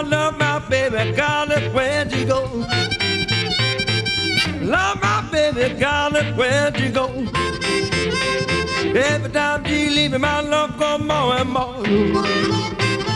love my baby, regardless where she go. Love my baby, regardless where she go. Every time she leave me, my love go more and more.